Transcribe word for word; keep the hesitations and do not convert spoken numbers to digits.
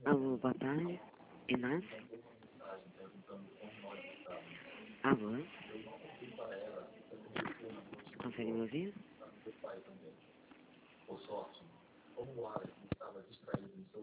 Alô, boa tarde. Inácio? Alô? Consegue me ouvir?